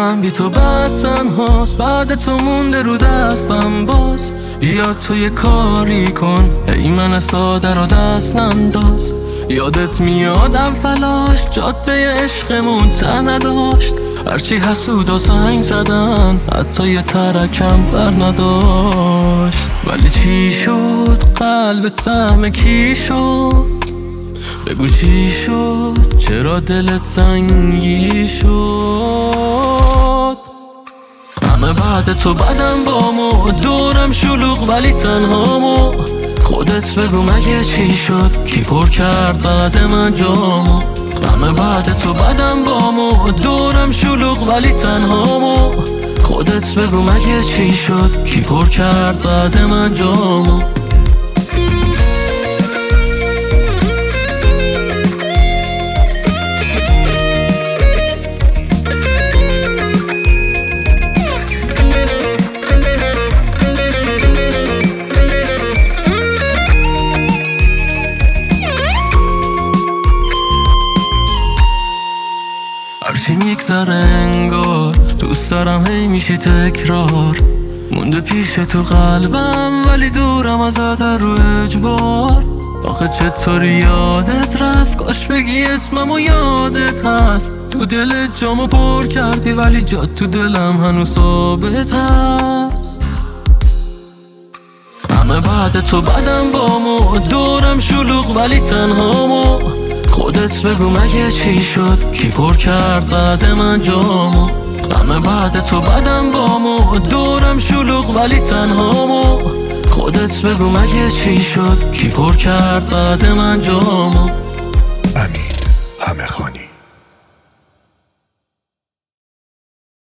میدونم بی تو بعد تنهاست، بعد تو مونده رو دستم باز. یا تو یه کاری کن ای من ساده رو دست ننداز. یادت میادم فلاش جاده عشقمون ته نداشت، هرچی حسود و سنگ زدن حتی یه ترکم بر نداشت. ولی چی شد قلب سهم کی شد؟ بگو چی شد چرا دلت سنگی شد؟ همه بعد تو بدم بامو، دورم شلوغ ولی تنهامو. خودت بگو مگه چی شد کی پر کرد بعد من جامو؟ همه بعد تو بدم بامو، دورم شلوغ ولی تنهامو. خودت بگو مگه چی شد کی پر کرد بعد من جامو؟ هرچی میگذره انگار دوست دارم هی میشی تکرار. مونده پیش تو قلبم ولی دورم ازت رو اجبار. آخه چطوری یادت رفت، کاش بگی اسمم و یادت هست. تو دلت جامو پر کردی ولی جات تو دلم هنوز ثابت هست. همه بعد تو بدم بامو، دورم شلوغ ولی تنهامو. خودت بگو مگه چی شد کی پر کرد بعد من جامو؟ همه بعد تو بدم بامو، دورم شلوغ ولی تنهامو. خودت بگو مگه چی شد کی پر کرد بعد من جامو؟